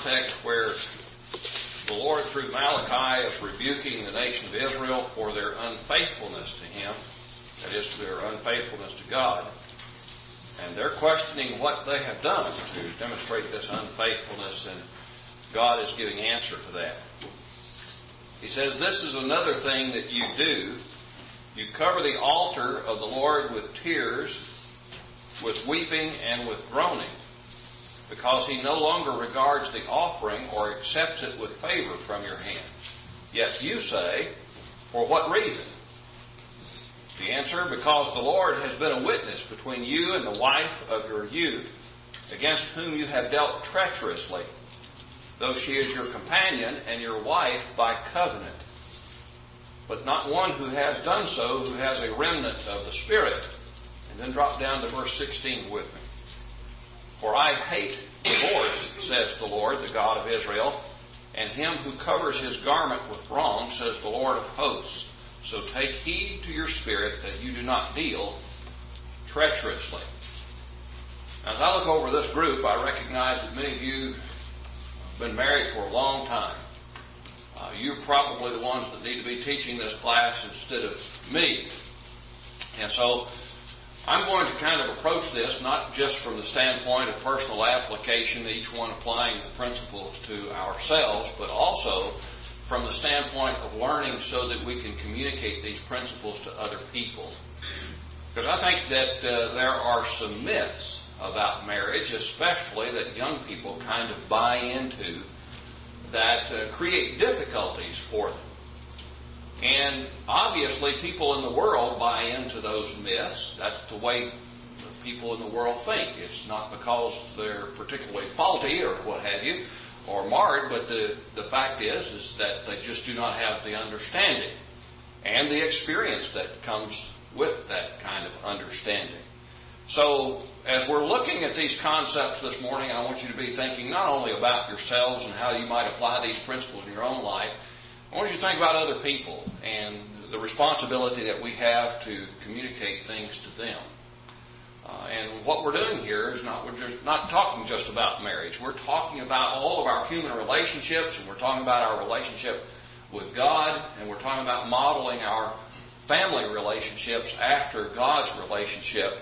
context where the Lord, through Malachi, is rebuking the nation of Israel for their unfaithfulness to Him, that is, their unfaithfulness to God. And they're questioning what they have done to demonstrate this unfaithfulness, and God is giving answer to that. He says, "This is another thing that you do. You cover the altar of the Lord with tears, with weeping, and with groaning, because He no longer regards the offering or accepts it with favor from your hands. Yet you say, 'For what reason?' The answer, 'Because the Lord has been a witness between you and the wife of your youth, against whom you have dealt treacherously, though she is your companion and your wife by covenant. But not one who has done so who has a remnant of the Spirit.'" And then drop down to verse 16 with me. "For I hate divorce, says the Lord, the God of Israel, and him who covers his garment with wrong, says the Lord of hosts. So take heed to your spirit that you do not deal treacherously." As I look over this group, I recognize that many of you have been married for a long time. You're probably the ones that need to be teaching this class instead of me. And so I'm going to kind of approach this not just from the standpoint of personal application, each one applying the principles to ourselves, but also from the standpoint of learning so that we can communicate these principles to other people. Because I think that there are some myths about marriage, especially that young people kind of buy into, that create difficulties for them. And obviously people in the world buy into those myths. That's the way people in the world think. It's not because they're particularly faulty or what have you, or marred, but the fact is that they just do not have the understanding and the experience that comes with that kind of understanding. So as we're looking at these concepts this morning, I want you to be thinking not only about yourselves and how you might apply these principles in your own life. I want you to think about other people and the responsibility that we have to communicate things to them. And what we're doing here is we're just not talking just about marriage. We're talking about all of our human relationships, and we're talking about our relationship with God, and we're talking about modeling our family relationships after God's relationship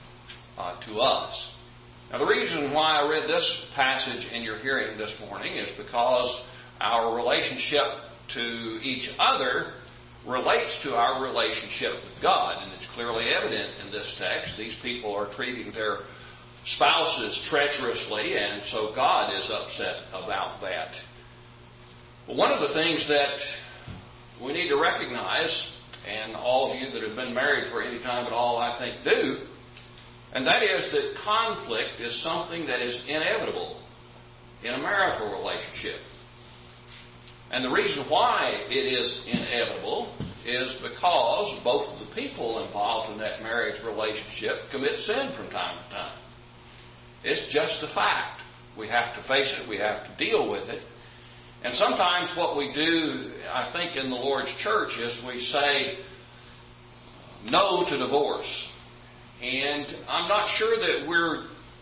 to us. Now, the reason why I read this passage in your hearing this morning is because our relationship to each other relates to our relationship with God, and it's clearly evident in this text. These people are treating their spouses treacherously, and so God is upset about that. But one of the things that we need to recognize, and all of you that have been married for any time at all, I think, do, and that is that conflict is something that is inevitable in a marital relationship. And the reason why it is inevitable is because both of the people involved in that marriage relationship commit sin from time to time. It's just a fact. We have to face it. We have to deal with it. And sometimes what we do, I think, in the Lord's church is we say no to divorce. And I'm not sure that we're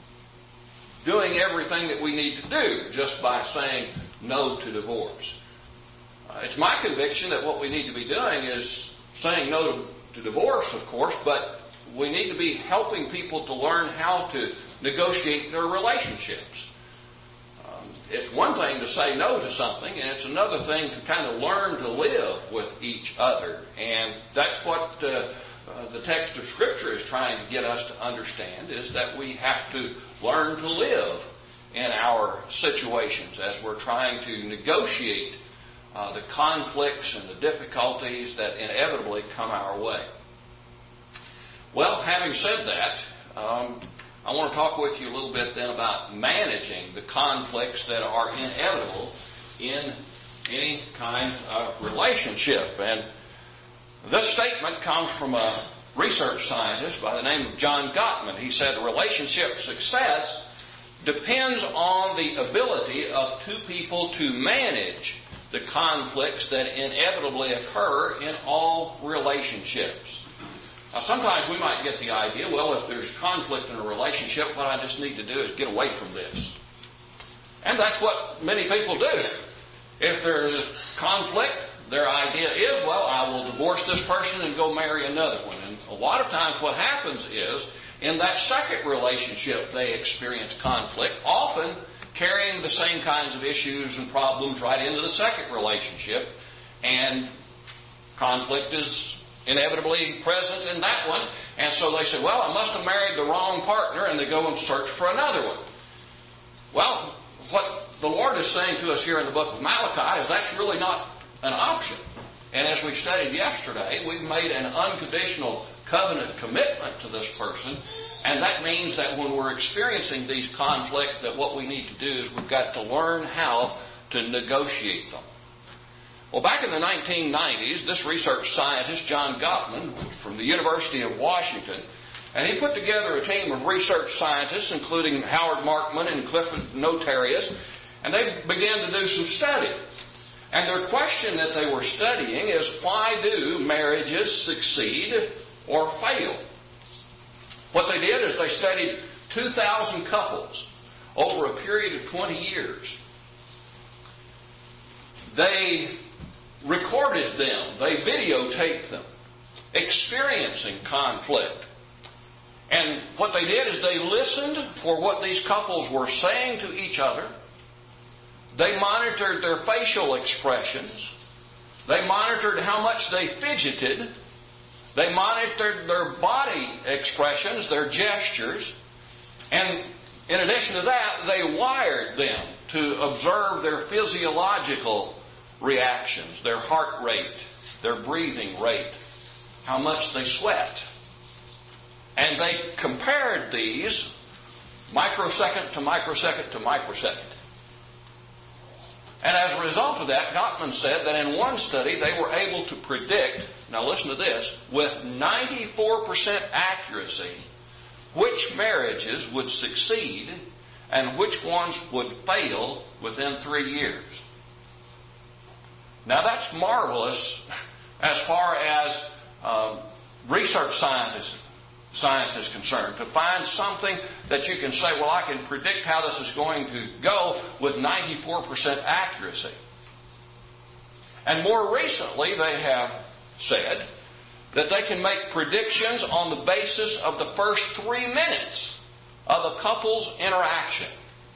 doing everything that we need to do just by saying no to divorce. It's my conviction that what we need to be doing is saying no to divorce, of course, but we need to be helping people to learn how to negotiate their relationships. It's one thing to say no to something, and it's another thing to kind of learn to live with each other. And that's what the text of Scripture is trying to get us to understand, is that we have to learn to live in our situations as we're trying to negotiate the conflicts and the difficulties that inevitably come our way. Well, having said that, I want to talk with you a little bit then about managing the conflicts that are inevitable in any kind of relationship. And this statement comes from a research scientist by the name of John Gottman. He said, "Relationship success depends on the ability of two people to manage the conflicts that inevitably occur in all relationships." Now, sometimes we might get the idea, well, if there's conflict in a relationship, what I just need to do is get away from this. And that's what many people do. If there's a conflict, their idea is, well, I will divorce this person and go marry another one. And a lot of times what happens is, in that second relationship, they experience conflict, often carrying the same kinds of issues and problems right into the second relationship. And conflict is inevitably present in that one. And so they say, well, I must have married the wrong partner, and they go and search for another one. Well, what the Lord is saying to us here in the book of Malachi is that's really not an option. And as we studied yesterday, we've made an unconditional covenant commitment to this person, and that means that when we're experiencing these conflicts, that what we need to do is we've got to learn how to negotiate them. Well, back in the 1990s, this research scientist, John Gottman, from the University of Washington, and he put together a team of research scientists, including Howard Markman and Clifford Notarius, and they began to do some study. And their question that they were studying is, why do marriages succeed or fail? What they did is they studied 2,000 couples over a period of 20 years. They recorded them, they videotaped them, experiencing conflict. And what they did is they listened for what these couples were saying to each other. They monitored their facial expressions. They monitored how much they fidgeted. They monitored their body expressions, their gestures. And in addition to that, they wired them to observe their physiological reactions, their heart rate, their breathing rate, how much they sweat. And they compared these microsecond to microsecond to microsecond. And as a result of that, Gottman said that in one study they were able to predict, now listen to this, with 94% accuracy which marriages would succeed and which ones would fail within 3 years. Now that's marvelous as far as research science is concerned, to find something that you can say, well, I can predict how this is going to go with 94% accuracy. And more recently, they have said that they can make predictions on the basis of the first 3 minutes of a couple's interaction.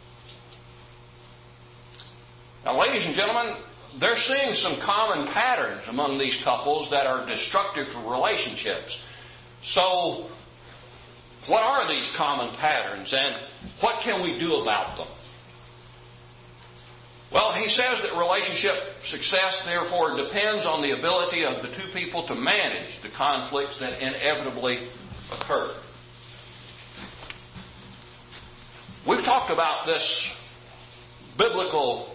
Now, ladies and gentlemen, they're seeing some common patterns among these couples that are destructive to relationships. So, what are these common patterns, and what can we do about them? Well, he says that relationship success, therefore, depends on the ability of the two people to manage the conflicts that inevitably occur. We've talked about this biblical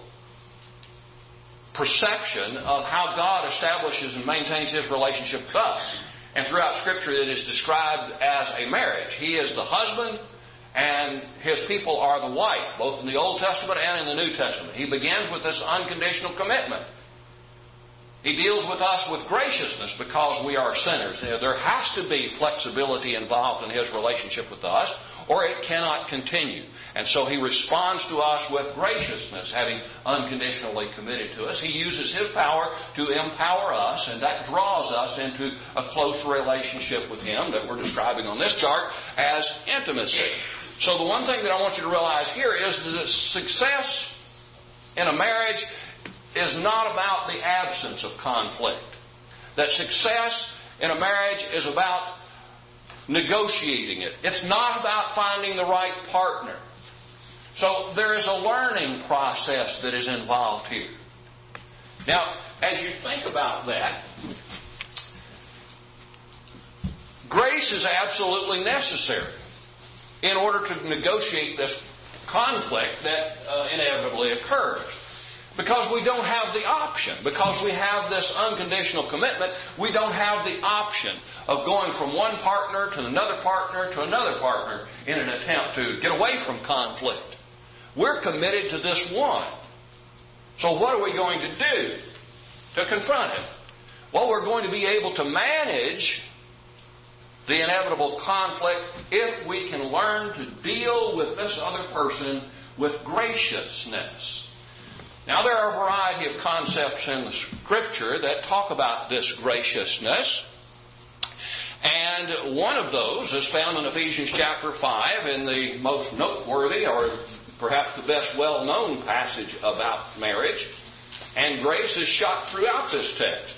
perception of how God establishes and maintains His relationship with us. And throughout Scripture it is described as a marriage. He is the husband and His people are the wife, both in the Old Testament and in the New Testament. He begins with this unconditional commitment. He deals with us with graciousness because we are sinners. There has to be flexibility involved in His relationship with us, or it cannot continue. And so He responds to us with graciousness, having unconditionally committed to us. He uses His power to empower us, and that draws us into a close relationship with Him that we're describing on this chart as intimacy. So the one thing that I want you to realize here is that success in a marriage is not about the absence of conflict. That success in a marriage is about negotiating it. It's not about finding the right partner. So there is a learning process that is involved here. Now, as you think about that, grace is absolutely necessary in order to negotiate this conflict that inevitably occurs. Because we don't have the option. Because we have this unconditional commitment, we don't have the option of going from one partner to another partner to another partner in an attempt to get away from conflict. We're committed to this one. So what are we going to do to confront it? Well, we're going to be able to manage the inevitable conflict if we can learn to deal with this other person with graciousness. Now, there are a variety of concepts in the Scripture that talk about this graciousness. And one of those is found in Ephesians chapter 5 in the most noteworthy, or perhaps the best well-known passage about marriage. And grace is shot throughout this text.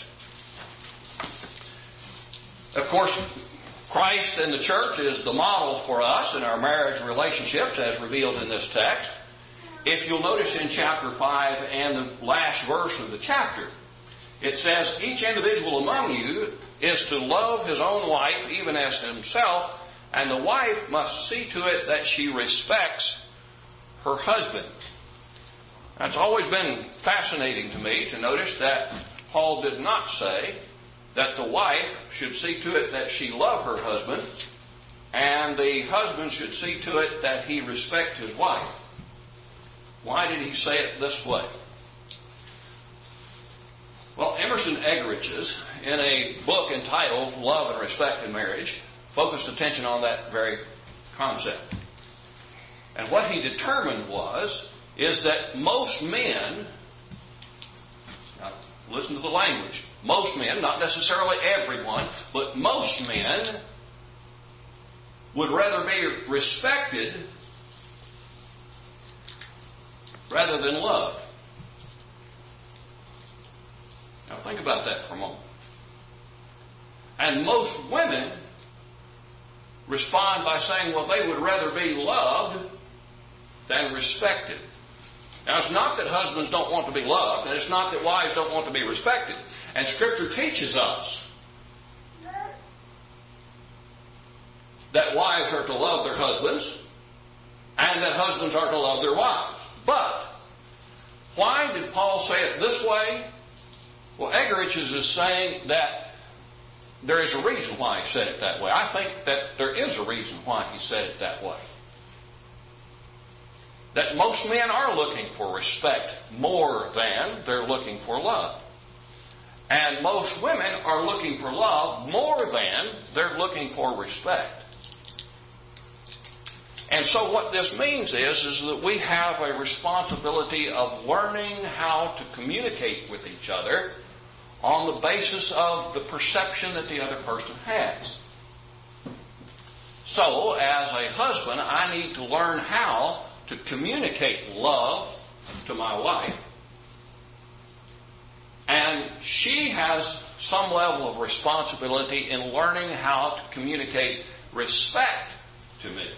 Of course, Christ and the church is the model for us in our marriage relationships as revealed in this text. If you'll notice in chapter 5 and the last verse of the chapter, it says, each individual among you is to love his own wife even as himself, and the wife must see to it that she respects her husband. Now, it's always been fascinating to me to notice that Paul did not say that the wife should see to it that she love her husband, and the husband should see to it that he respect his wife. Why did he say it this way? Well, Emerson Eggerichs, in a book entitled Love and Respect in Marriage, focused attention on that very concept. And what he determined is that most men, now listen to the language, most men, not necessarily everyone, but most men would rather be respected rather than loved. Now think about that for a moment. And most women respond by saying, well, they would rather be loved than respected. Now, it's not that husbands don't want to be loved, and it's not that wives don't want to be respected. And Scripture teaches us that wives are to love their husbands and that husbands are to love their wives. But why did Paul say it this way? Well, Eggerichs is saying that there is a reason why he said it that way. I think that there is a reason why he said it that way. That most men are looking for respect more than they're looking for love. And most women are looking for love more than they're looking for respect. And so what this means is that we have a responsibility of learning how to communicate with each other on the basis of the perception that the other person has. So, as a husband, I need to learn how to communicate love to my wife. And she has some level of responsibility in learning how to communicate respect to me.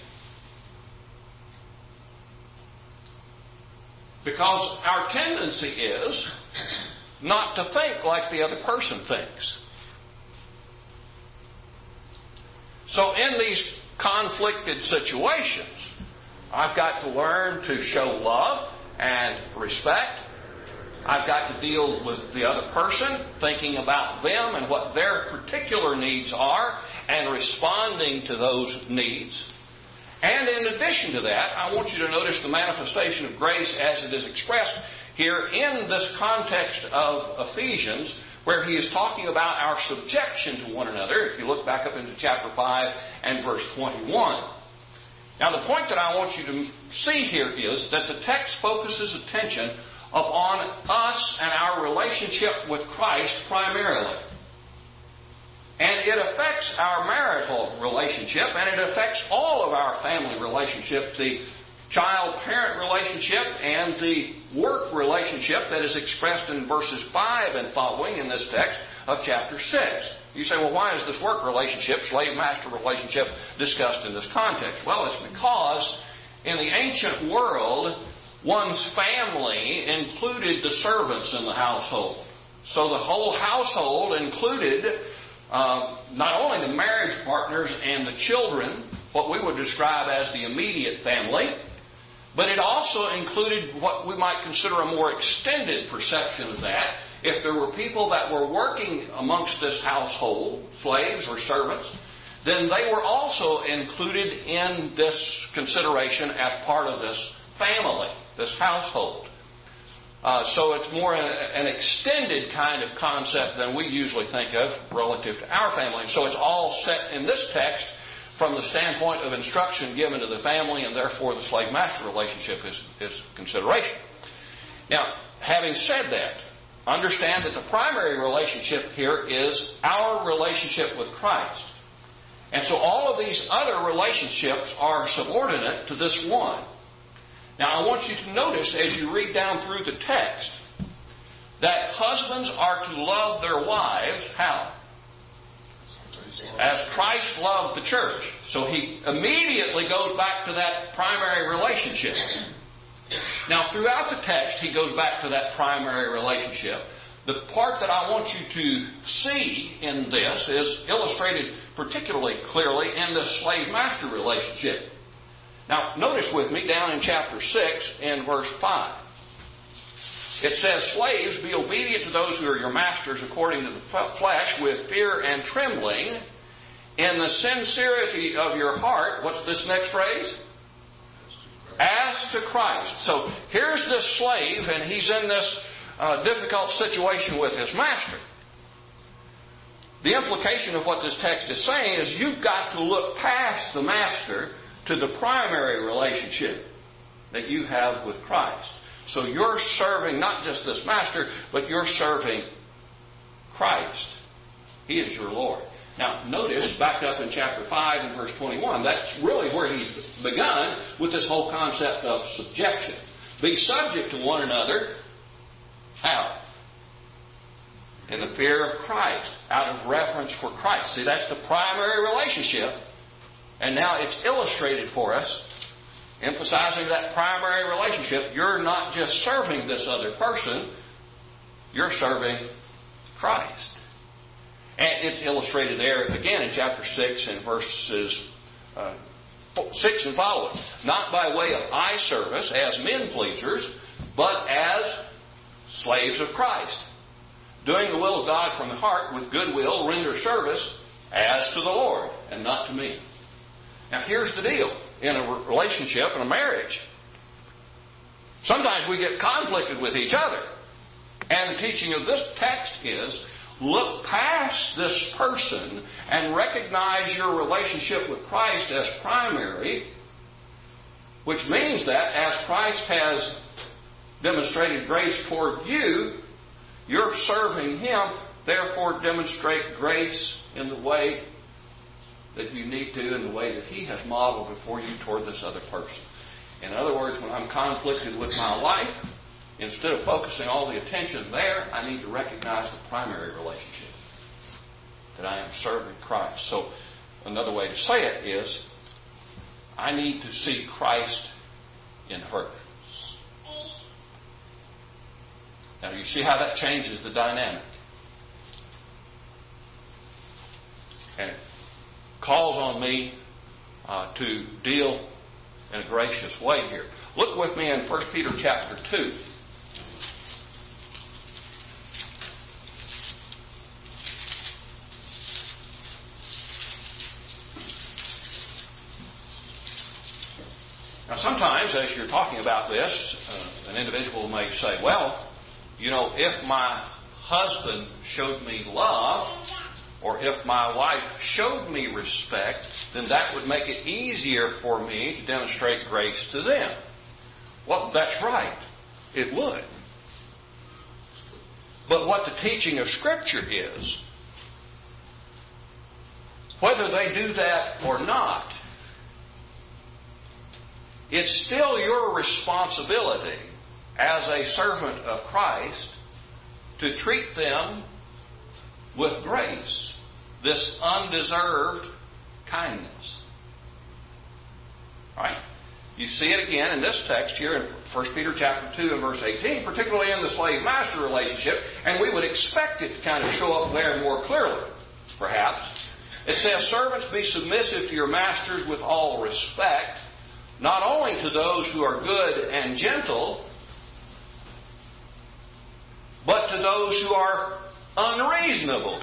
Because our tendency is not to think like the other person thinks. So in these conflicted situations, I've got to learn to show love and respect. I've got to deal with the other person, thinking about them and what their particular needs are, and responding to those needs. And in addition to that, I want you to notice the manifestation of grace as it is expressed here in this context of Ephesians, where he is talking about our subjection to one another, if you look back up into chapter 5 and verse 21. Now, the point that I want you to see here is that the text focuses attention upon us and our relationship with Christ primarily. And it affects our marital relationship, and it affects all of our family relationships, the child-parent relationship and the work relationship that is expressed in verses 5 and following in this text of chapter 6. You say, well, why is this work relationship, slave-master relationship, discussed in this context? Well, it's because in the ancient world, one's family included the servants in the household. So the whole household included not only the marriage partners and the children, what we would describe as the immediate family, but it also included what we might consider a more extended perception of that. If there were people that were working amongst this household, slaves or servants, then they were also included in this consideration as part of this family, this household. So it's more an extended kind of concept than we usually think of relative to our family. So it's all set in this text from the standpoint of instruction given to the family, and therefore the slave-master relationship is consideration. Now, having said that, understand that the primary relationship here is our relationship with Christ. And so all of these other relationships are subordinate to this one. Now, I want you to notice as you read down through the text that husbands are to love their wives, how? As Christ loved the church. So he immediately goes back to that primary relationship. Now, throughout the text, he goes back to that primary relationship. The part that I want you to see in this is illustrated particularly clearly in the slave-master relationship. Now, notice with me down in chapter 6 and verse 5. It says, "Slaves, be obedient to those who are your masters according to the flesh, with fear and trembling, in the sincerity of your heart." What's this next phrase? As to Christ. So here's this slave, and he's in this difficult situation with his master. The implication of what this text is saying is you've got to look past the master to the primary relationship that you have with Christ. So you're serving not just this master, but you're serving Christ. He is your Lord. Now, notice, back up in chapter 5 and verse 21, that's really where he's begun with this whole concept of subjection. Be subject to one another. How? In the fear of Christ, out of reverence for Christ. See, that's the primary relationship. And now it's illustrated for us, emphasizing that primary relationship. You're not just serving this other person, you're serving Christ. And it's illustrated there again in chapter 6 and verses 6 and following. Not by way of eye service as men pleasers, but as slaves of Christ, doing the will of God from the heart with good will, render service as to the Lord and not to me. Now here's the deal. In a relationship, in a marriage, sometimes we get conflicted with each other. And the teaching of this text is, look past this person and recognize your relationship with Christ as primary, which means that as Christ has demonstrated grace toward you, you're serving Him, therefore demonstrate grace in the way that you need to, in the way that He has modeled before you toward this other person. In other words, when I'm conflicted with my wife, instead of focusing all the attention there, I need to recognize the primary relationship, that I am serving Christ. So another way to say it is, I need to see Christ in her. Now, you see how that changes the dynamic. And it calls on me to deal in a gracious way here. Look with me in 1 Peter chapter 2. Now, sometimes, as you're talking about this, an individual may say, well, you know, if my husband showed me love, or if my wife showed me respect, then that would make it easier for me to demonstrate grace to them. Well, that's right. It would. But what the teaching of Scripture is, whether they do that or not, it's still your responsibility as a servant of Christ to treat them with grace, this undeserved kindness. All right? You see it again in this text here in 1 Peter chapter 2 and verse 18, particularly in the slave-master relationship, and we would expect it to kind of show up there more clearly, perhaps. It says, "Servants, be submissive to your masters with all respect, not only to those who are good and gentle, but to those who are unreasonable."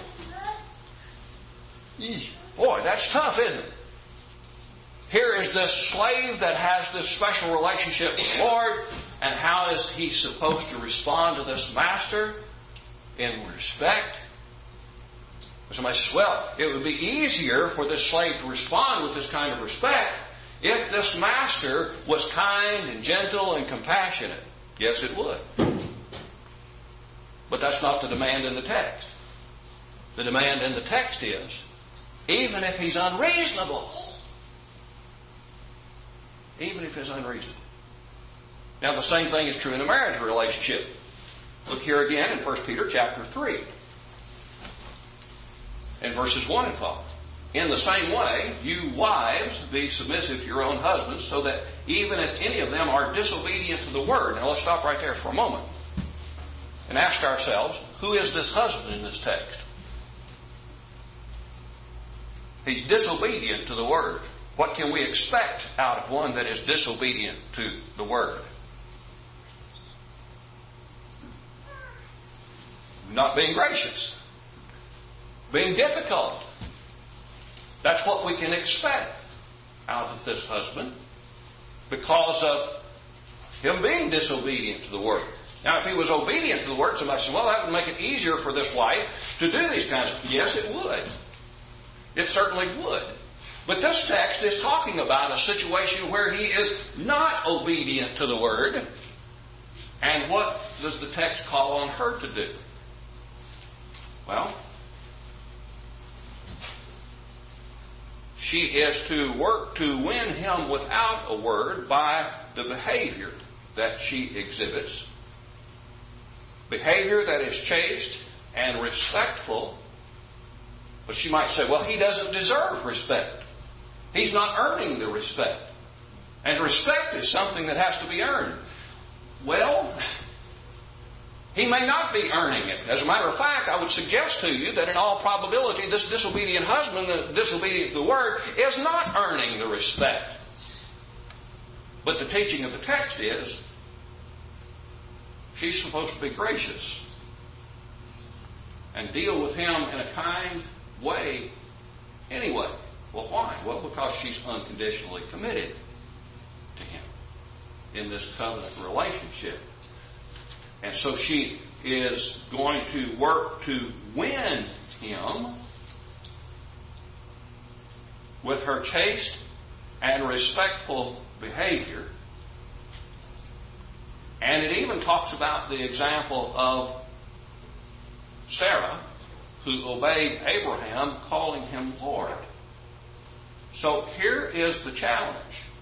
Boy, that's tough, isn't it? Here is this slave that has this special relationship with the Lord, and how is he supposed to respond to this master? In respect Somebody says, well, it would be easier for this slave to respond with this kind of respect if this master was kind and gentle and compassionate. Yes, it would. But that's not the demand in the text. The demand in the text is, even if he's unreasonable. Even if he's unreasonable. Now, the same thing is true in a marriage relationship. Look here again in 1 Peter chapter 3. In verses 1 and following. In the same way, you wives, be submissive to your own husbands, so that even if any of them are disobedient to the word. Now let's stop right there for a moment and ask ourselves, who is this husband in this text? He's disobedient to the word. What can we expect out of one that is disobedient to the word? Not being gracious. Being difficult. That's what we can expect out of this husband because of him being disobedient to the word. Now, if he was obedient to the word, somebody says, well, that would make it easier for this wife to do these kinds of things. Yes, it would. It certainly would. But this text is talking about a situation where he is not obedient to the word. And what does the text call on her to do? Well, she is to work to win him without a word by the behavior that she exhibits. Behavior that is chaste and respectful. But she might say, well, he doesn't deserve respect. He's not earning the respect. And respect is something that has to be earned. Well, he may not be earning it. As a matter of fact, I would suggest to you that in all probability, this disobedient husband, disobedient to the word, is not earning the respect. But the teaching of the text is, she's supposed to be gracious and deal with him in a kind way anyway. Well, why? Well, because she's unconditionally committed to him in this covenant relationship. And so she is going to work to win him with her chaste and respectful behavior. And it even talks about the example of Sarah, who obeyed Abraham, calling him Lord. So here is the challenge.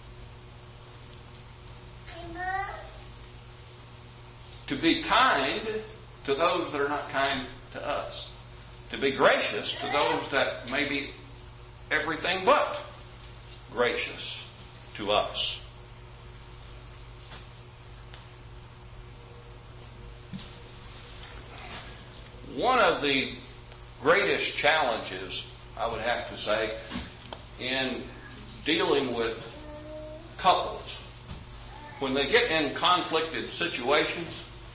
To be kind to those that are not kind to us. To be gracious to those that may be everything but gracious to us. One of the greatest challenges, I would have to say, in dealing with couples, when they get in conflicted situations,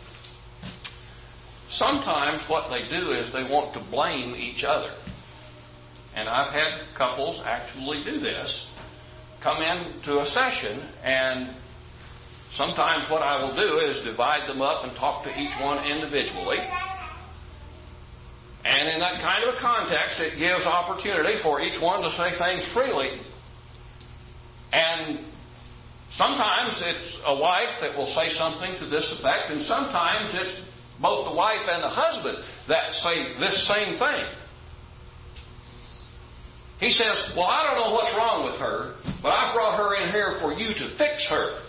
sometimes what they do is they want to blame each other. And I've had couples actually do this. Come into a session, and sometimes what I will do is divide them up and talk to each one individually. And in that kind of a context, it gives opportunity for each one to say things freely. And sometimes it's a wife that will say something to this effect, and sometimes it's both the wife and the husband that say this same thing. He says, well, I don't know what's wrong with her, but I brought her in here for you to fix her.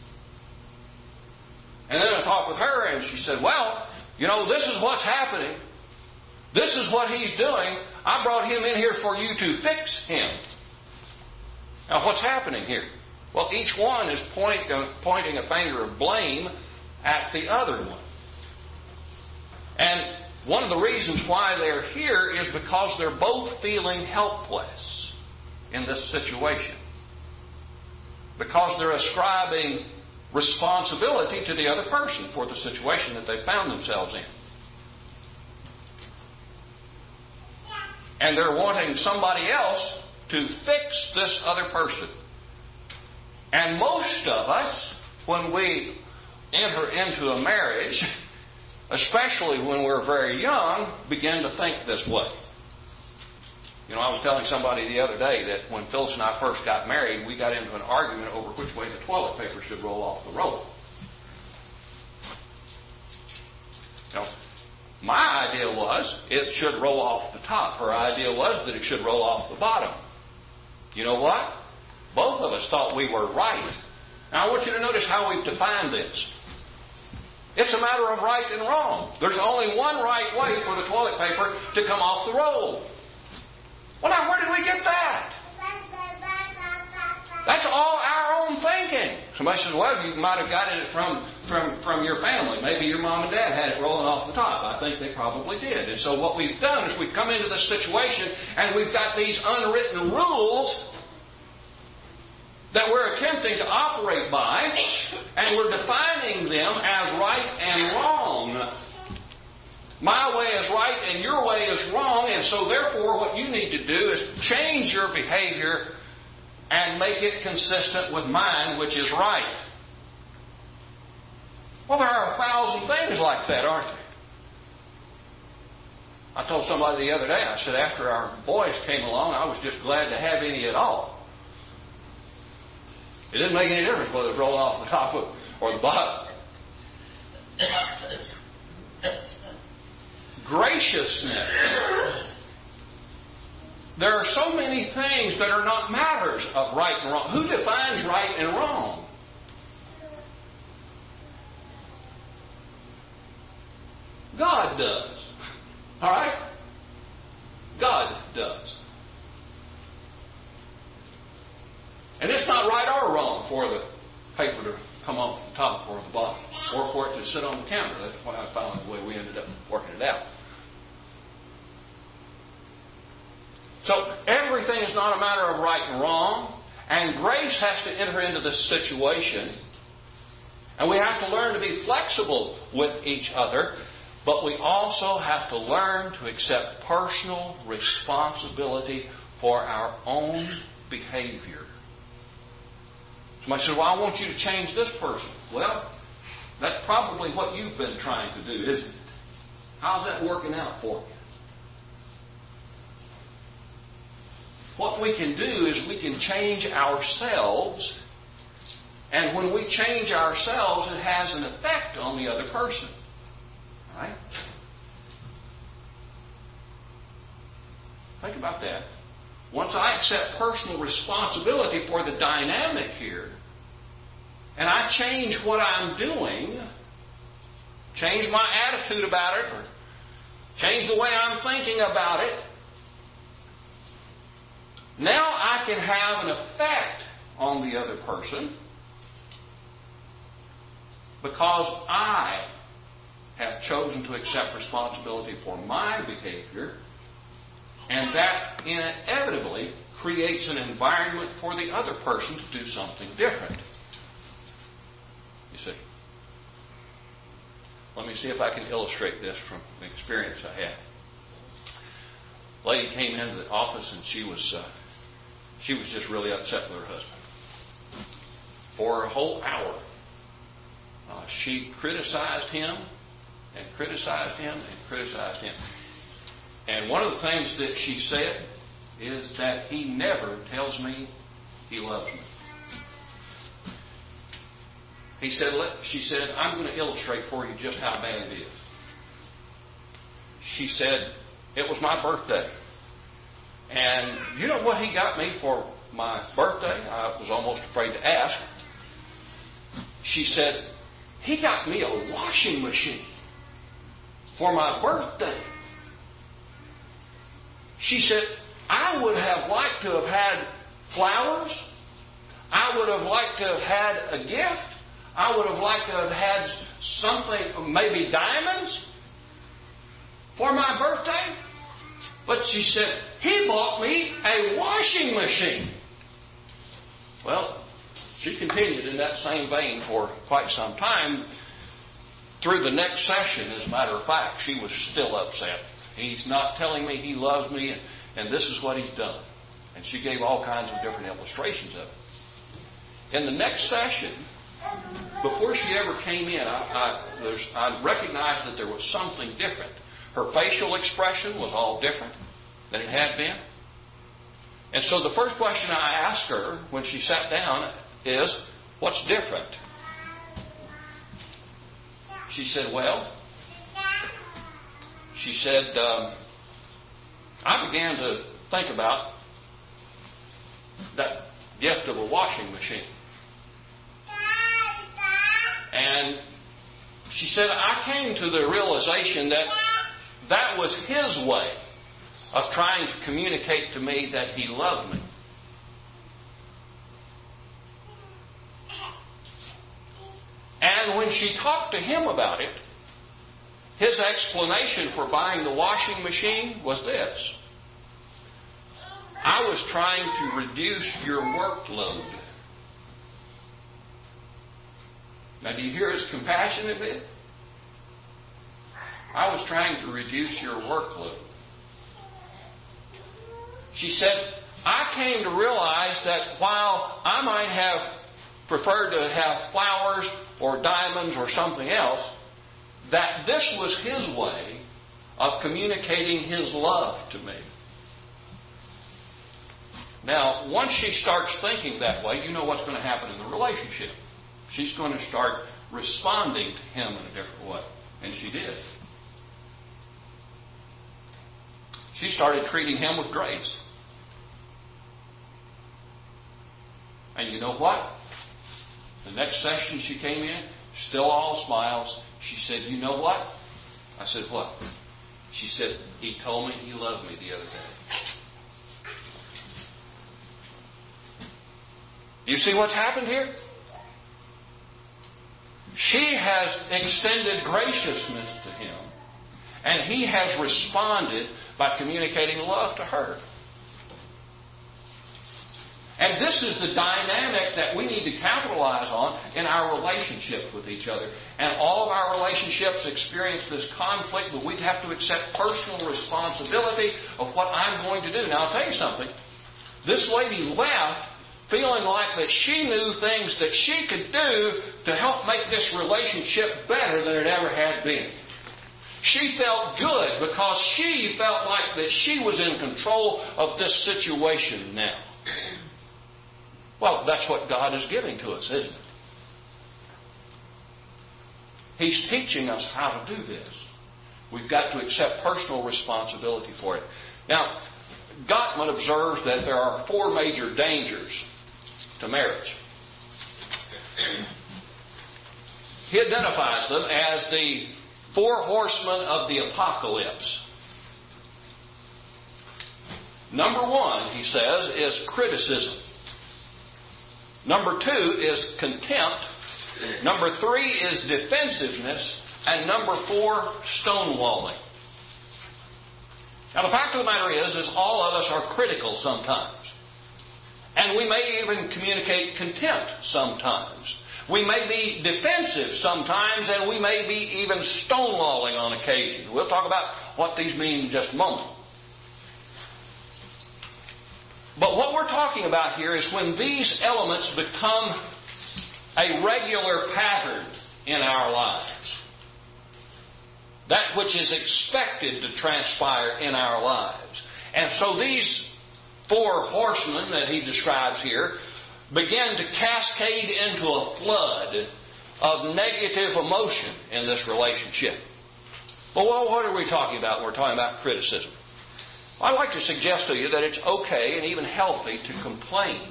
And then I talked with her, and she said, well, you know, this is what's happening. This is what he's doing. I brought him in here for you to fix him. Now, what's happening here? Well, each one is pointing a finger of blame at the other one. And one of the reasons why they're here is because they're both feeling helpless in this situation. Because they're ascribing responsibility to the other person for the situation that they found themselves in. And they're wanting somebody else to fix this other person. And most of us, when we enter into a marriage, especially when we're very young, begin to think this way. You know, I was telling somebody the other day that when Phyllis and I first got married, we got into an argument over which way the toilet paper should roll off the roll. You know, my idea was it should roll off the top. Her idea was that it should roll off the bottom. You know what? Both of us thought we were right. Now I want you to notice how we've defined this. It's a matter of right and wrong. There's only one right way for the toilet paper to come off the roll. Well, now where did we get that? That's all our own thinking. Somebody says, well, you might have gotten it from your family. Maybe your mom and dad had it rolling off the top. I think they probably did. And so what we've done is we've come into this situation and we've got these unwritten rules that we're attempting to operate by, and we're defining them as right and wrong. My way is right and your way is wrong, and so therefore what you need to do is change your behavior and make it consistent with mine, which is right. Well, there are 1,000 things like that, aren't there? I told somebody the other day, I said, after our boys came along, I was just glad to have any at all. It didn't make any difference whether it rolled off the top or the bottom. Graciousness. There are so many things that are not matters of right and wrong. Who defines right and wrong? God does. All right? God does. And it's not right or wrong for the paper to come off the top or the bottom, or for it to sit on the counter. That's why I found the way we ended up working it out. So everything is not a matter of right and wrong, and grace has to enter into this situation. And we have to learn to be flexible with each other, but we also have to learn to accept personal responsibility for our own behavior. Somebody says, well, I want you to change this person. Well, that's probably what you've been trying to do, isn't it? How's that working out for you? What we can do is we can change ourselves, and when we change ourselves, it has an effect on the other person. All right? Think about that. Once I accept personal responsibility for the dynamic here, and I change what I'm doing, change my attitude about it, or change the way I'm thinking about it, now I can have an effect on the other person because I have chosen to accept responsibility for my behavior, and that inevitably creates an environment for the other person to do something different. You see. Let me see if I can illustrate this from the experience I had. A lady came into the office and she was just really upset with her husband. For a whole hour, she criticized him and criticized him and criticized him. And one of the things that she said is that he never tells me he loves me. She said, I'm going to illustrate for you just how bad it is. She said, it was my birthday. And you know what he got me for my birthday? I was almost afraid to ask. She said, he got me a washing machine for my birthday. She said, I would have liked to have had flowers. I would have liked to have had a gift. I would have liked to have had something, maybe diamonds, for my birthday. But she said, he bought me a washing machine. Well, she continued in that same vein for quite some time. Through the next session, as a matter of fact, she was still upset. He's not telling me he loves me, and this is what he's done. And she gave all kinds of different illustrations of it. In the next session, before she ever came in, I recognized that there was something different. Her facial expression was all different than it had been. And so the first question I asked her when she sat down is, what's different? She said, I began to think about that gift of a washing machine. And she said, I came to the realization that that was His way of trying to communicate to me that He loved me. And when she talked to Him about it, His explanation for buying the washing machine was this: I was trying to reduce your workload. Now, do you hear His compassion a bit? I was trying to reduce your workload. She said, I came to realize that while I might have preferred to have flowers or diamonds or something else, that this was His way of communicating His love to me. Now, once she starts thinking that way, you know what's going to happen in the relationship. She's going to start responding to Him in a different way. And she did. She started treating Him with grace. And you know what? The next session she came in, still all smiles. She said, you know what? I said, what? She said, He told me He loved me the other day. You see what's happened here? She has extended graciousness to Him, and He has responded by communicating love to her. And this is the dynamic that we need to capitalize on in our relationships with each other. And all of our relationships experience this conflict, but we have to accept personal responsibility of what I'm going to do. Now, I'll tell you something. This lady left feeling like that she knew things that she could do to help make this relationship better than it ever had been. She felt good because she felt like that she was in control of this situation now. Well, that's what God is giving to us, isn't it? He's teaching us how to do this. We've got to accept personal responsibility for it. Now, Gottman observes that there are 4 major dangers to marriage. He identifies them as the 4 horsemen of the apocalypse. Number 1, he says, is criticism. Number 2 is contempt. Number 3 is defensiveness. And number 4, stonewalling. Now, the fact of the matter is all of us are critical sometimes. And we may even communicate contempt sometimes. We may be defensive sometimes, and we may be even stonewalling on occasion. We'll talk about what these mean in just a moment. But what we're talking about here is when these elements become a regular pattern in our lives. That which is expected to transpire in our lives. And so these 4 horsemen that he describes here begin to cascade into a flood of negative emotion in this relationship. But what are we talking about when we're talking about criticism? I'd like to suggest to you that it's okay and even healthy to complain.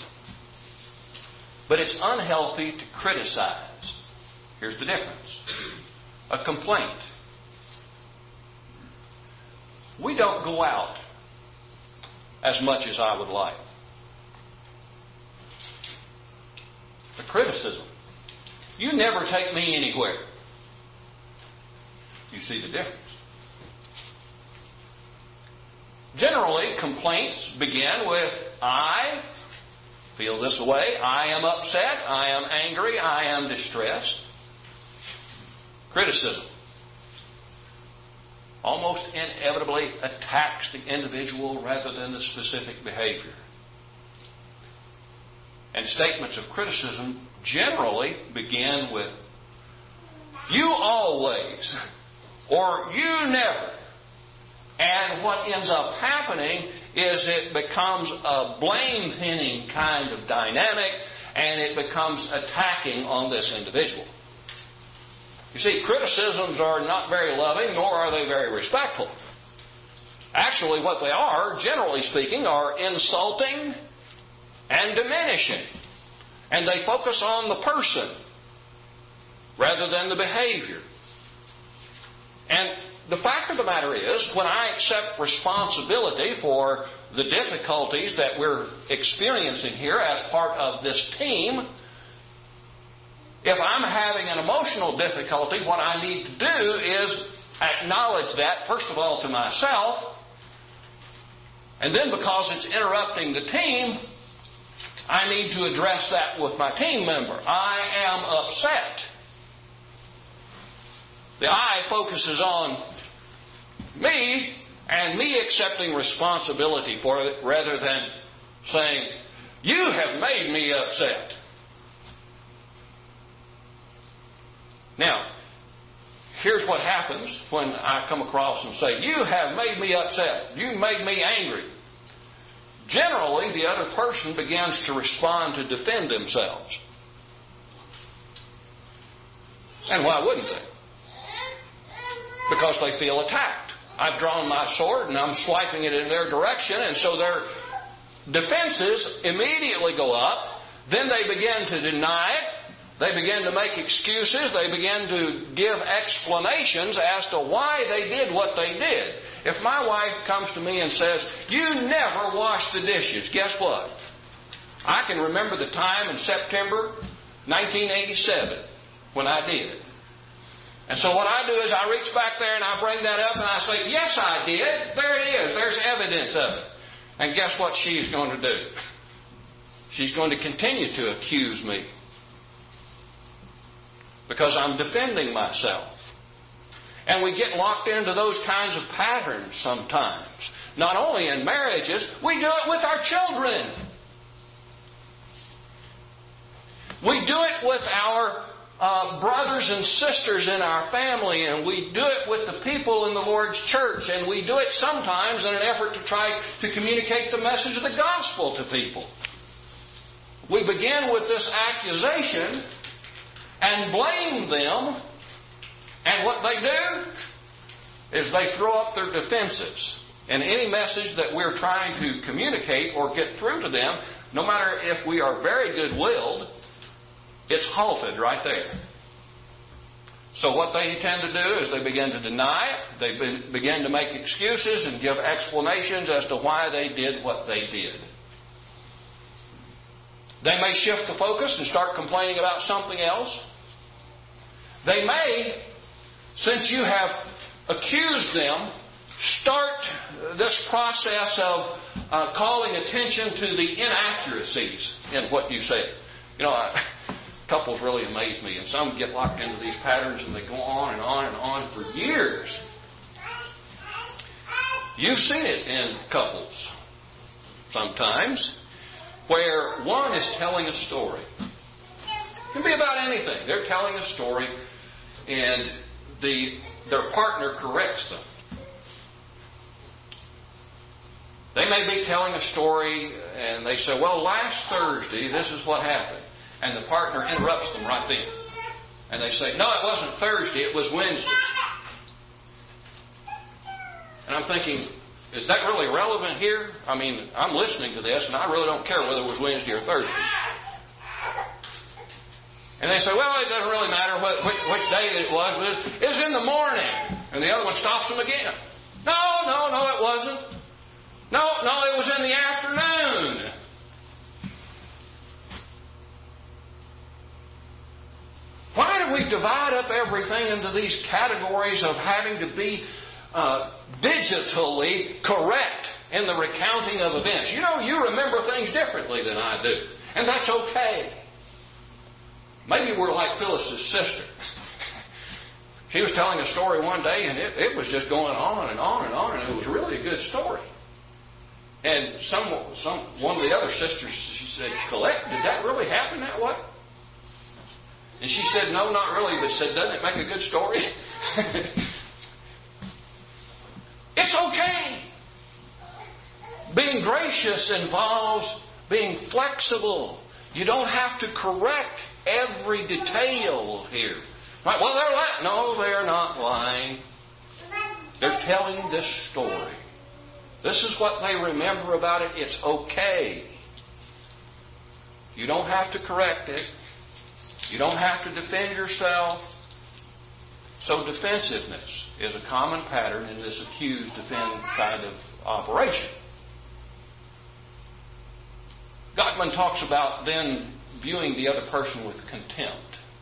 But it's unhealthy to criticize. Here's the difference. A complaint. We don't go out as much as I would like. A criticism. You never take me anywhere. You see the difference. Generally, complaints begin with, I feel this way, I am upset, I am angry, I am distressed. Criticism almost inevitably attacks the individual rather than the specific behavior. And statements of criticism generally begin with, you always, or you never. And what ends up happening is it becomes a blame-pinning kind of dynamic, and it becomes attacking on this individual. You see, criticisms are not very loving, nor are they very respectful. Actually, what they are, generally speaking, are insulting and diminishing. And they focus on the person rather than the behavior. And the fact of the matter is, when I accept responsibility for the difficulties that we're experiencing here as part of this team, if I'm having an emotional difficulty, what I need to do is acknowledge that, first of all, to myself, and then because it's interrupting the team, I need to address that with my team member. I am upset. The I focuses on me and me accepting responsibility for it rather than saying, you have made me upset. Now, here's what happens when I come across and say, you have made me upset. You made me angry. Generally, the other person begins to respond to defend themselves. And why wouldn't they? Because they feel attacked. I've drawn my sword and I'm swiping it in their direction, and so their defenses immediately go up. Then they begin to deny it. They begin to make excuses. They begin to give explanations as to why they did what they did. If my wife comes to me and says, you never wash the dishes, guess what? I can remember the time in September 1987 when I did. And so what I do is I reach back there and I bring that up and I say, yes, I did. There it is. There's evidence of it. And guess what she's going to do? She's going to continue to accuse me. Because I'm defending myself. And we get locked into those kinds of patterns sometimes. Not only in marriages, we do it with our children. We do it with our brothers and sisters in our family, and we do it with the people in the Lord's church, and we do it sometimes in an effort to try to communicate the message of the gospel to people. We begin with this accusation and blame them, and what they do is they throw up their defenses. And any message that we're trying to communicate or get through to them, no matter if we are very good-willed, it's halted right there. So what they tend to do is they begin to deny it. They begin to make excuses and give explanations as to why they did what they did. They may shift the focus and start complaining about something else. They may, since you have accused them, start this process of calling attention to the inaccuracies in what you said. You know, couples really amaze me, and some get locked into these patterns and they go on and on and on for years. You've seen it in couples sometimes where one is telling a story. It can be about anything. They're telling a story and their partner corrects them. They may be telling a story and they say, well, last Thursday this is what happened. And the partner interrupts them right then. And they say, no, it wasn't Thursday, it was Wednesday. And I'm thinking, is that really relevant here? I mean, I'm listening to this and I really don't care whether it was Wednesday or Thursday. And they say, well, it doesn't really matter which day it was. It was in the morning. And the other one stops them again. No, it wasn't. No, it was in the afternoon. Why do we divide up everything into these categories of having to be digitally correct in the recounting of events? You know, you remember things differently than I do. And that's okay. Maybe we're like Phyllis's sister. She was telling a story one day, and it was just going on and on and on, and it was really a good story. And one of the other sisters, she said, Colette, did that really happen that way? And she said, no, not really, but said, doesn't it make a good story? It's okay Being gracious involves being flexible. You don't have to correct every detail here. Right? Well, they're lying. No, they're not lying. They're telling this story. This is what they remember about it. It's okay. You don't have to correct it. You don't have to defend yourself. So defensiveness is a common pattern in this accuse defend kind of operation. Gottman talks about then viewing the other person with contempt.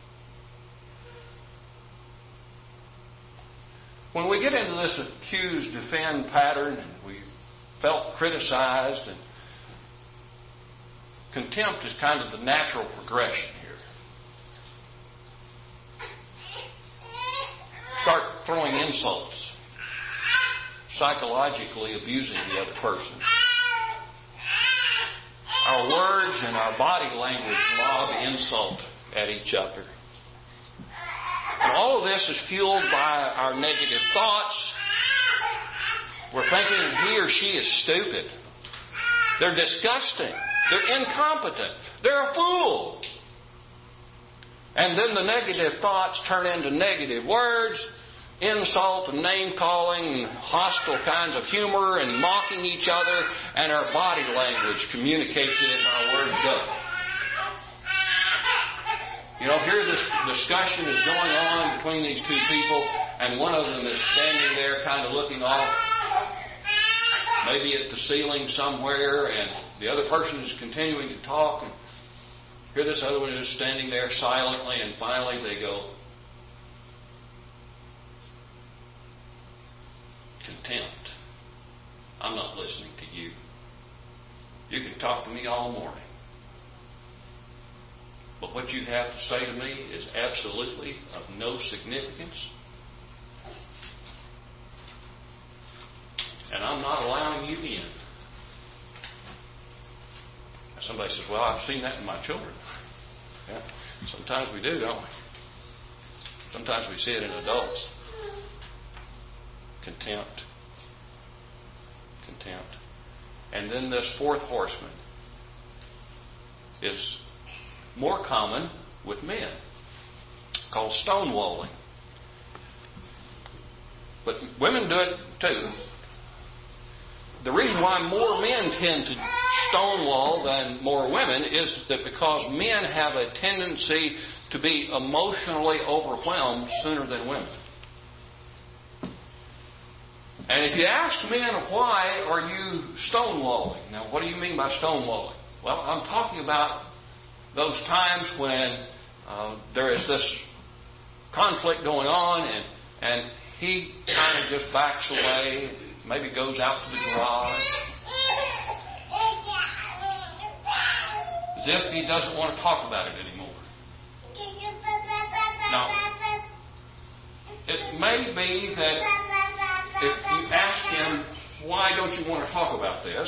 When we get into this accuse defend pattern and we felt criticized, and contempt is kind of the natural progression here. Start throwing insults, psychologically abusing the other person. Our words and our body language lob insult at each other. And all of this is fueled by our negative thoughts. We're thinking he or she is stupid. They're disgusting. They're incompetent. They're a fool. And then the negative thoughts turn into negative words, insult and name-calling, hostile kinds of humor and mocking each other, and our body language communicates it as our words go. You know, here this discussion is going on between these two people, and one of them is standing there kind of looking off, maybe at the ceiling somewhere, and the other person is continuing to talk, and here this other one is standing there silently, and finally they go, contempt. I'm not listening to you. You can talk to me all morning. But what you have to say to me is absolutely of no significance. And I'm not allowing you in. Somebody says, well, I've seen that in my children. Yeah. Sometimes we do, don't we? Sometimes we see it in adults. Contempt. Contempt. And then this fourth horseman is more common with men, called stonewalling. But women do it too. The reason why more men tend to stonewall than more women is that because men have a tendency to be emotionally overwhelmed sooner than women. And if you ask men, why are you stonewalling? Now, what do you mean by stonewalling? Well, I'm talking about those times when there is this conflict going on and he kind of just backs away, maybe goes out to the garage, as if he doesn't want to talk about it anymore. Now, it may be that if you ask him, why don't you want to talk about this?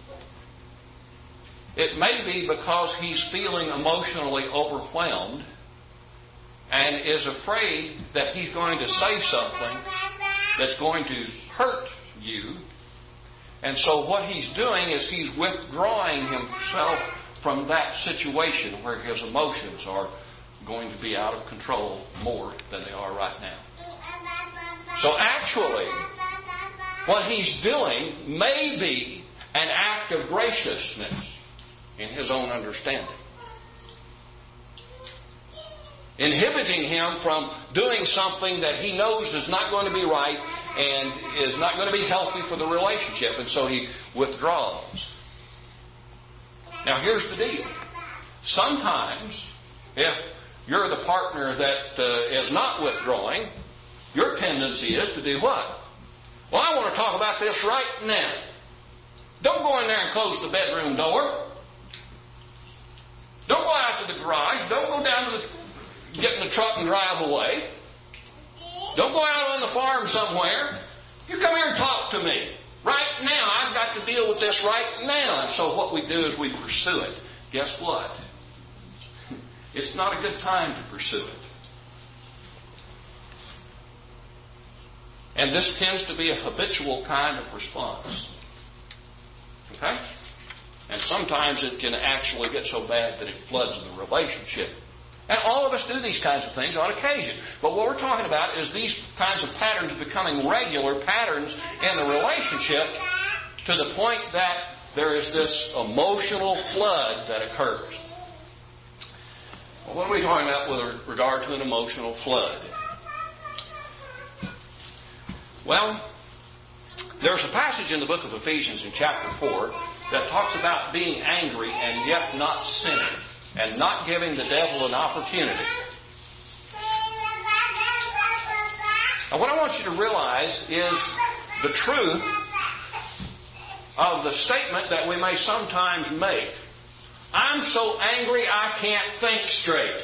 It may be because he's feeling emotionally overwhelmed and is afraid that he's going to say something that's going to hurt you. And so what he's doing is he's withdrawing himself from that situation where his emotions are going to be out of control more than they are right now. So actually, what he's doing may be an act of graciousness in his own understanding, inhibiting him from doing something that he knows is not going to be right and is not going to be healthy for the relationship, and so he withdraws. Now here's the deal. Sometimes, if you're the partner that is not withdrawing, your tendency is to do what? Well, I want to talk about this right now. Don't go in there and close the bedroom door. Don't go out to the garage. Don't go down to get in the truck and drive away. Don't go out on the farm somewhere. You come here and talk to me. Right now. I've got to deal with this right now. And so what we do is we pursue it. Guess what? It's not a good time to pursue it. And this tends to be a habitual kind of response. sometimes it can actually get so bad that it floods the relationship. And all of us do these kinds of things on occasion. But what we're talking about is these kinds of patterns becoming regular patterns in the relationship to the point that there is this emotional flood that occurs. Well, what are we talking about with regard to an emotional flood? Well, there's a passage in the book of Ephesians in chapter 4 that talks about being angry and yet not sinning, and not giving the devil an opportunity. Now, what I want you to realize is the truth of the statement that we may sometimes make. I'm so angry I can't think straight.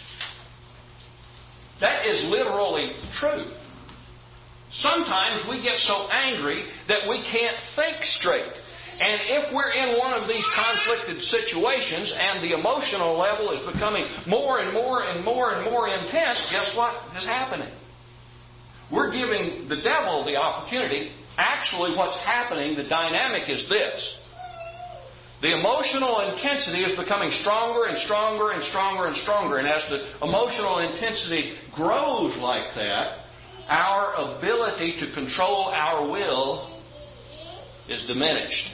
That is literally true. Sometimes we get so angry that we can't think straight. And if we're in one of these conflicted situations and the emotional level is becoming more and more and more and more intense, guess what is happening? We're giving the devil the opportunity. Actually, what's happening, the dynamic is this. The emotional intensity is becoming stronger and stronger and stronger and stronger. And as the emotional intensity grows like that, our ability to control our will is diminished.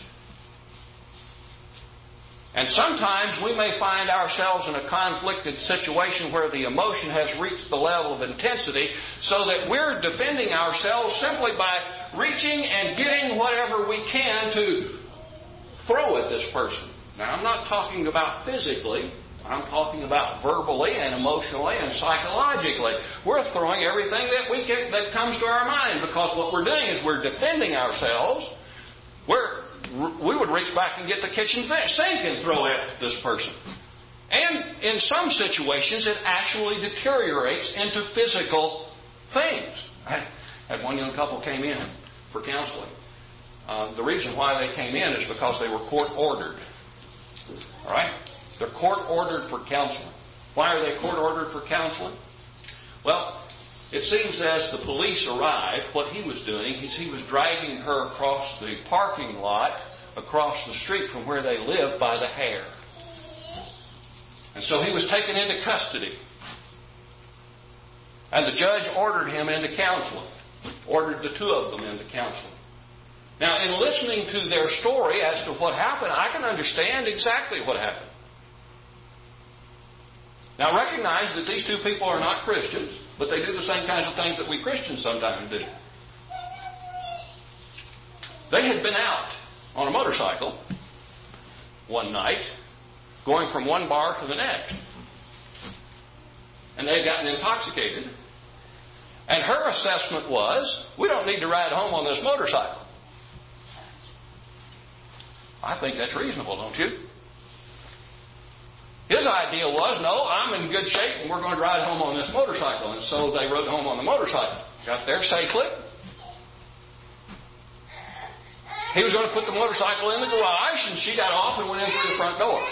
And sometimes we may find ourselves in a conflicted situation where the emotion has reached the level of intensity so that we're defending ourselves simply by reaching and getting whatever we can to throw at this person. Now, I'm not talking about physically. I'm talking about verbally and emotionally and psychologically. We're throwing everything that comes to our mind, because what we're doing is we're defending ourselves. We would reach back and get the kitchen sink and throw at this person. And in some situations, it actually deteriorates into physical things. I had one young couple came in for counseling. The reason why they came in is because they were court-ordered. All right? They're court-ordered for counseling. Why are they court-ordered for counseling? Well, it seems as the police arrived, what he was doing is he was dragging her across the parking lot, across the street from where they live, by the hair. And so he was taken into custody. And the judge ordered him into counseling, ordered the two of them into counseling. Now, in listening to their story as to what happened, I can understand exactly what happened. Now, recognize that these two people are not Christians, but they do the same kinds of things that we Christians sometimes do. They had been out on a motorcycle one night, going from one bar to the next. And they had gotten intoxicated. And her assessment was, we don't need to ride home on this motorcycle. I think that's reasonable, don't you? His idea was, no, I'm in good shape and we're going to ride home on this motorcycle. And so they rode home on the motorcycle. Got there safely. He was going to put the motorcycle in the garage, and she got off and went in through the front door.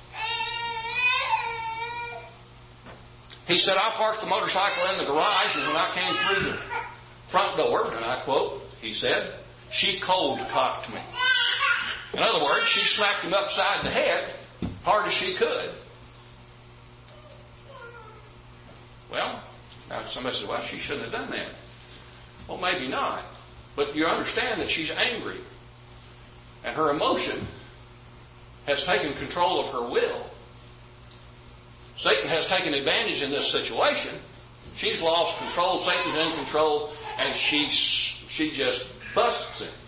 He said, I parked the motorcycle in the garage, and when I came through the front door, and I quote, he said, she cold-cocked me. In other words, she slapped him upside the head hard as she could. Well, now somebody says, well, she shouldn't have done that. Well, maybe not. But you understand that she's angry. And her emotion has taken control of her will. Satan has taken advantage in this situation. She's lost control. Satan's in control. And she just busts him.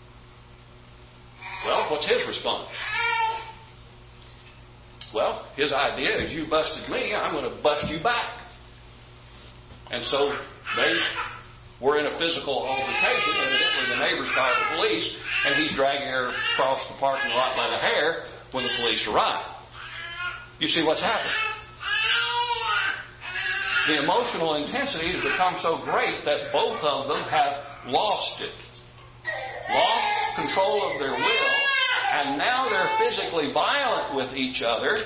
Well, what's his response? Well, his idea is, you busted me, I'm going to bust you back. And so they were in a physical altercation. Evidently the neighbors called the police, and he's dragging her across the parking lot by the hair when the police arrive. You see what's happened? The emotional intensity has become so great that both of them have lost it. Lost control of their will, and now they're physically violent with each other.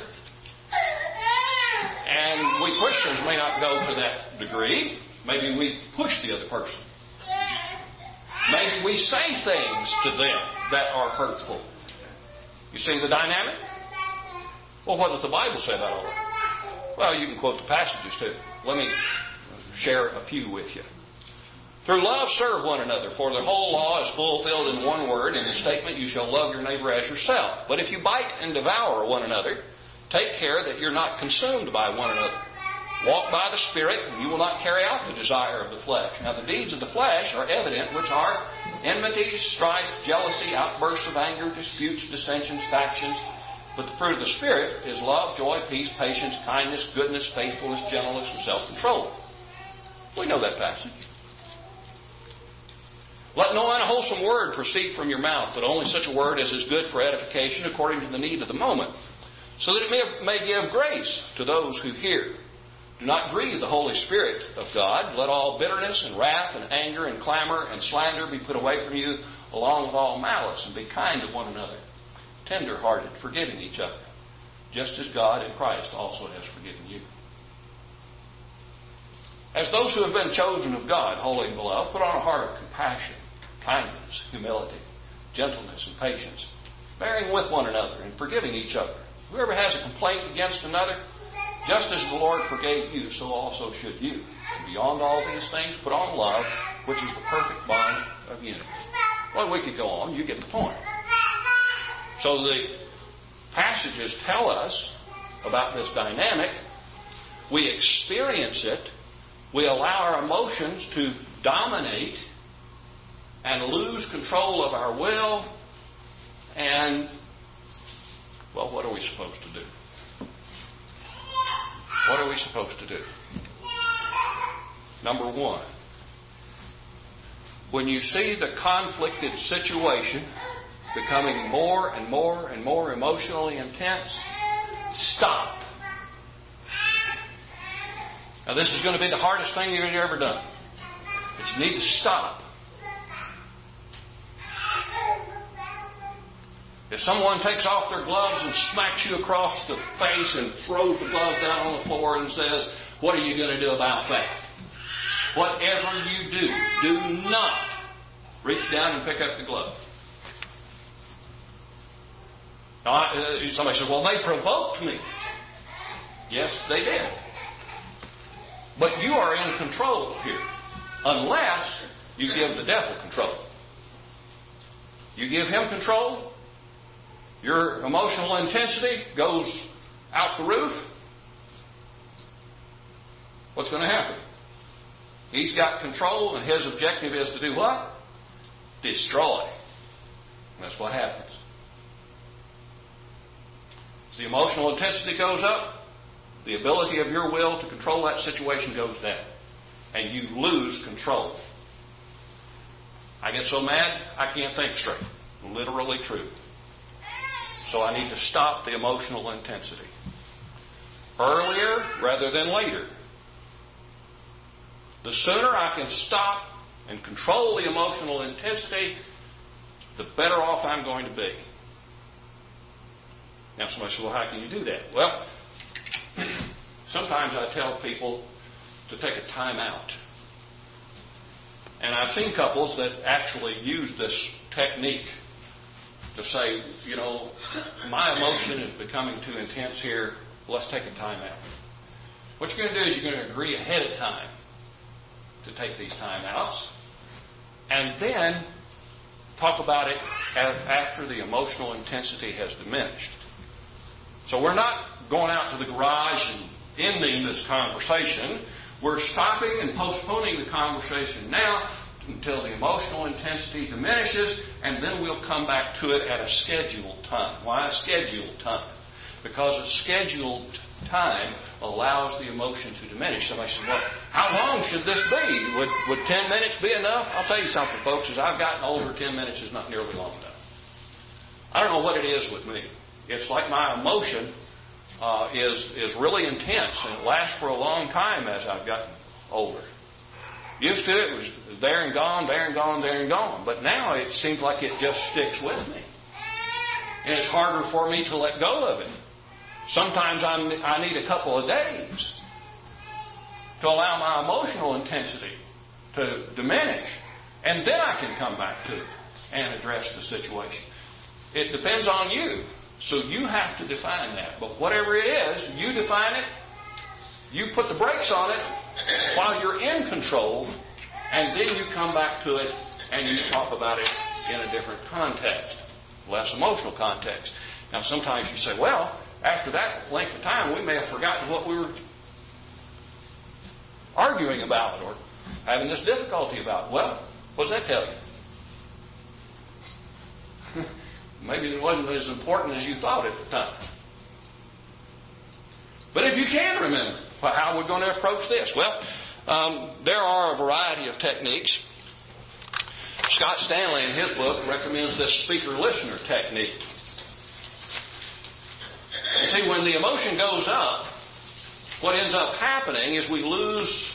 And we Christians may not go to that degree. Maybe we push the other person. Maybe we say things to them that are hurtful. You see the dynamic? Well, what does the Bible say about all that? Well, you can quote the passages too. Let me share a few with you. Through love, serve one another, for the whole law is fulfilled in one word, in the statement, you shall love your neighbor as yourself. But if you bite and devour one another, take care that you're not consumed by one another. Walk by the Spirit, and you will not carry out the desire of the flesh. Now, the deeds of the flesh are evident, which are enmities, strife, jealousy, outbursts of anger, disputes, dissensions, factions. But the fruit of the Spirit is love, joy, peace, patience, kindness, goodness, faithfulness, gentleness, and self-control. We know that passage. Let no unwholesome word proceed from your mouth, but only such a word as is good for edification according to the need of the moment, so that it may give grace to those who hear. Do not grieve the Holy Spirit of God. Let all bitterness and wrath and anger and clamor and slander be put away from you, along with all malice, and be kind to one another, tender-hearted, forgiving each other, just as God in Christ also has forgiven you. As those who have been chosen of God, holy and beloved, put on a heart of compassion, kindness, humility, gentleness, and patience, bearing with one another and forgiving each other. Whoever has a complaint against another, just as the Lord forgave you, so also should you. And beyond all these things, put on love, which is the perfect bond of unity. Well, we could go on. You get the point. So the passages tell us about this dynamic. We experience it. We allow our emotions to dominate and lose control of our will. And, well, what are we supposed to do? What are we supposed to do? Number one, when you see the conflicted situation becoming more and more and more emotionally intense, stop. Now, this is going to be the hardest thing you've ever done. But you need to stop. If someone takes off their gloves and smacks you across the face and throws the gloves down on the floor and says, what are you going to do about that? Whatever you do not reach down and pick up the glove. Now, somebody says, well, they provoked me. Yes, they did. But you are in control here, unless you give the devil control. You give him control, your emotional intensity goes out the roof. What's going to happen? He's got control, and his objective is to do what? Destroy. And that's what happens. As the emotional intensity goes up, the ability of your will to control that situation goes down. And you lose control. I get so mad, I can't think straight. Literally true. So I need to stop the emotional intensity. Earlier rather than later. The sooner I can stop and control the emotional intensity, the better off I'm going to be. Now somebody says, well, how can you do that? Well, sometimes I tell people to take a time out. And I've seen couples that actually use this technique to say, you know, my emotion is becoming too intense here. Let's take a time out. What you're going to do is you're going to agree ahead of time to take these time outs. And then talk about it after the emotional intensity has diminished. So we're not going out to the garage and ending this conversation. We're stopping and postponing the conversation now until the emotional intensity diminishes, and then we'll come back to it at a scheduled time. Why a scheduled time? Because a scheduled time allows the emotion to diminish. Somebody says, well, how long should this be? Would 10 minutes be enough? I'll tell you something, folks. As I've gotten older, 10 minutes is not nearly long enough. I don't know what it is with me. It's like my emotion is really intense, and it lasts for a long time as I've gotten older. Used to it was there and gone, there and gone, there and gone. But now it seems like it just sticks with me. And it's harder for me to let go of it. Sometimes I need a couple of days to allow my emotional intensity to diminish. And then I can come back to it and address the situation. It depends on you. So you have to define that. But whatever it is, you define it, you put the brakes on it while you're in control, and then you come back to it and you talk about it in a different context, less emotional context. Now sometimes you say, well, after that length of time, we may have forgotten what we were arguing about or having this difficulty about. Well, what does that tell you? Maybe it wasn't as important as you thought at the time. But if you can remember, how are we going to approach this? Well, there are a variety of techniques. Scott Stanley, in his book, recommends this speaker-listener technique. You see, when the emotion goes up, what ends up happening is we lose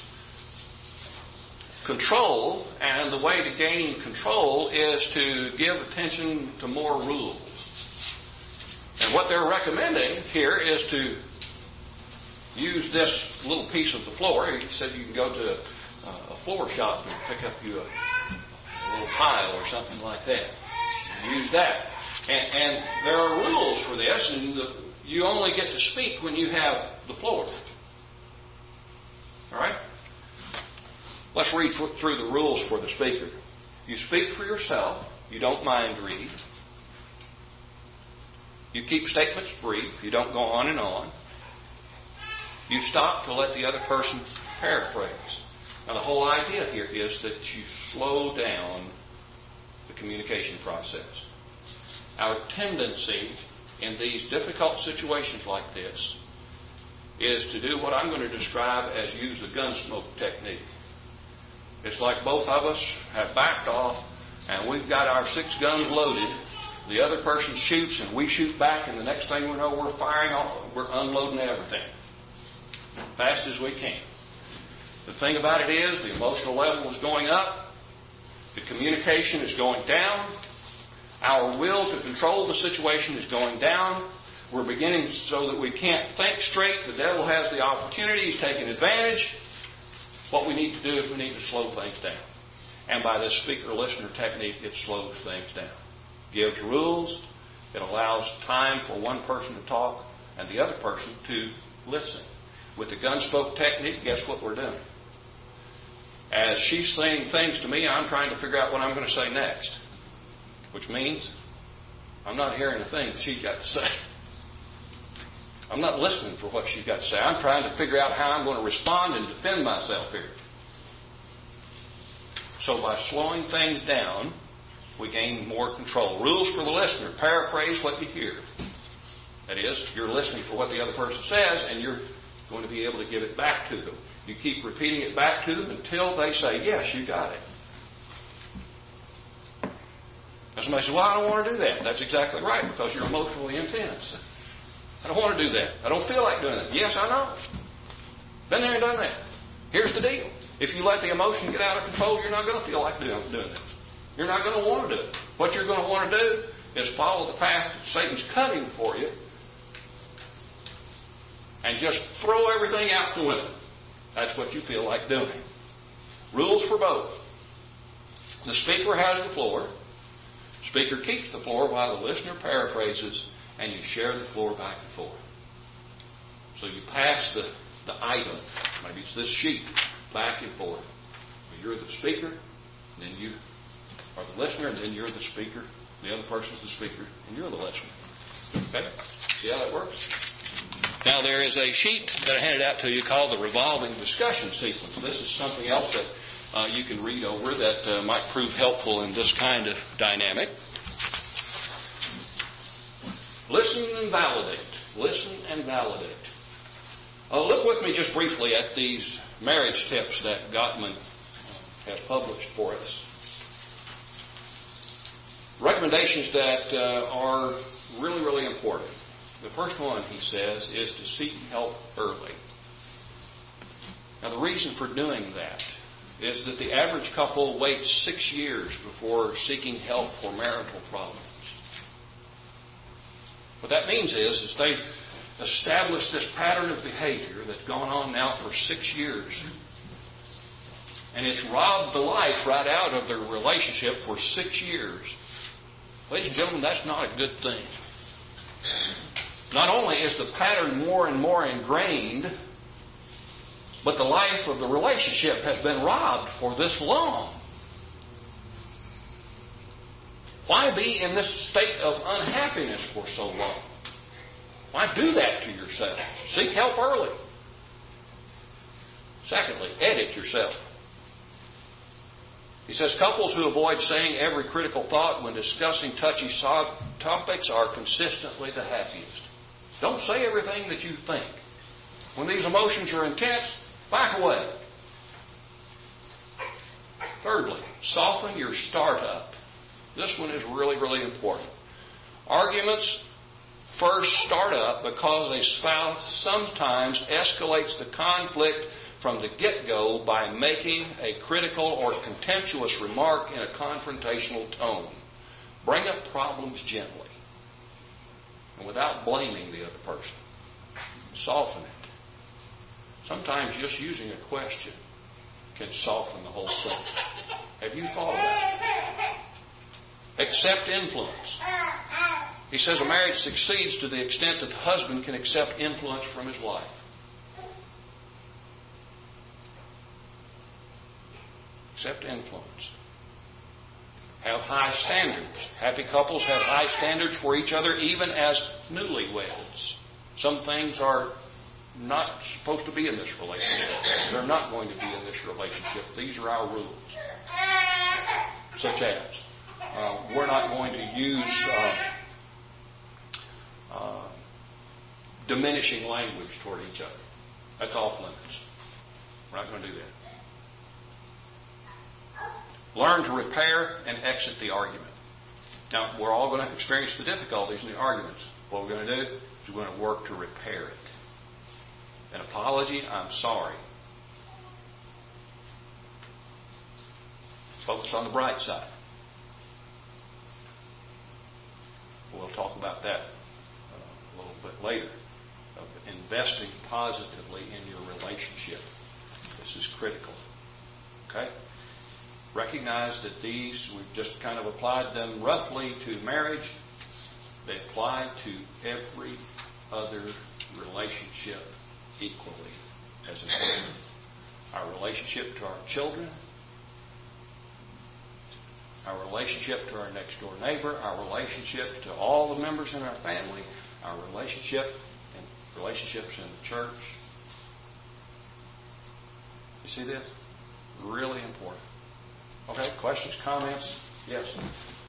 control, and the way to gain control is to give attention to more rules. And what they're recommending here is to use this little piece of the floor. He said you can go to a floor shop and pick up you a little tile or something like that. Use that. And there are rules for this, and you only get to speak when you have the floor. All right? Let's read through the rules for the speaker. You speak for yourself. You don't mind read. You keep statements brief. You don't go on and on. You stop to let the other person paraphrase. Now, the whole idea here is that you slow down the communication process. Our tendency in these difficult situations like this is to do what I'm going to describe as use a gunsmoke technique. It's like both of us have backed off and we've got our 6 guns loaded. The other person shoots and we shoot back, and the next thing we know, we're firing off, we're unloading everything as fast as we can. The thing about it is the emotional level is going up, the communication is going down, our will to control the situation is going down. We're beginning so that we can't think straight. The devil has the opportunity. He's taking advantage. What we need to do is we need to slow things down. And by this speaker-listener technique, it slows things down. Gives rules. It allows time for one person to talk and the other person to listen. With the gunsmoke technique, guess what we're doing? As she's saying things to me, I'm trying to figure out what I'm going to say next. Which means I'm not hearing a thing that she's got to say. I'm not listening for what she's got to say. I'm trying to figure out how I'm going to respond and defend myself here. So by slowing things down, we gain more control. Rules for the listener. Paraphrase what you hear. That is, you're listening for what the other person says, and you're going to be able to give it back to them. You keep repeating it back to them until they say, yes, you got it. Now somebody says, well, I don't want to do that. That's exactly right, because you're emotionally intense. I don't want to do that. I don't feel like doing it. Yes, I know. Been there and done that. Here's the deal. If you let the emotion get out of control, you're not going to feel like doing it. You're not going to want to do it. What you're going to want to do is follow the path that Satan's cutting for you and just throw everything out the window. That's what you feel like doing. Rules for both. The speaker has the floor. Speaker keeps the floor while the listener paraphrases, and you share the floor back and forth. So you pass the item, maybe it's this sheet, back and forth. You're the speaker, and then you are the listener, and then you're the speaker. The other person's the speaker, and you're the listener. Okay? See how that works? Now there is a sheet that I handed out to you called the revolving discussion sequence. This is something else that you can read over that might prove helpful in this kind of dynamic. Listen and validate. Listen and validate. Look with me just briefly at these marriage tips that Gottman has published for us. Recommendations that are really, really important. The first one, he says, is to seek help early. Now, the reason for doing that is that the average couple waits 6 years before seeking help for marital problems. What that means is they've established this pattern of behavior that's gone on now for 6 years. And it's robbed the life right out of their relationship for 6 years. Ladies and gentlemen, that's not a good thing. Not only is the pattern more and more ingrained, but the life of the relationship has been robbed for this long. Why be in this state of unhappiness for so long? Why do that to yourself? Seek help early. Secondly, edit yourself. He says, couples who avoid saying every critical thought when discussing touchy topics are consistently the happiest. Don't say everything that you think. When these emotions are intense, back away. Thirdly, soften your startup. This one is really, really important. Arguments first start up because a spouse sometimes escalates the conflict from the get-go by making a critical or contemptuous remark in a confrontational tone. Bring up problems gently and without blaming the other person. Soften it. Sometimes just using a question can soften the whole thing. Have you thought of that? Accept influence. He says a marriage succeeds to the extent that the husband can accept influence from his wife. Accept influence. Have high standards. Happy couples have high standards for each other even as newlyweds. Some things are not supposed to be in this relationship. They're not going to be in this relationship. These are our rules. Such as, we're not going to use diminishing language toward each other. That's off limits. We're not going to do that. Learn to repair and exit the argument. Now, we're all going to experience the difficulties in the arguments. What we're going to do is we're going to work to repair it. An apology, I'm sorry. Focus on the bright side. We'll talk about that a little bit later. Of investing positively in your relationship. This is critical. Okay? Recognize that these, we've just kind of applied them roughly to marriage. They apply to every other relationship equally as important. Our relationship to our children, our relationship to our next door neighbor, our relationship to all the members in our family, our relationships in the church. You see this? Really important. Okay, questions, comments? Yes.